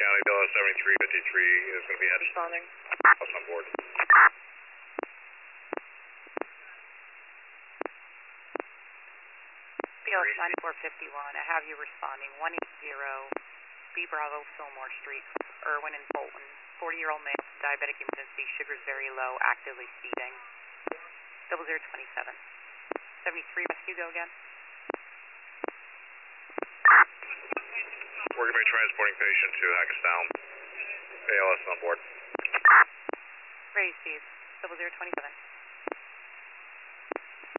County, Dallas 7353 is going to be headed. Responding. What's on board? BLS 9451, I have you responding 180 B Bravo Fillmore Street, Irwin and Fulton. 40-year-old male, diabetic emergency, sugars very low, actively speeding. 0027. 73, rescue, go again. We're going to be transporting patient to Hackettstown. ALS on board. Ready, Steve. 0027.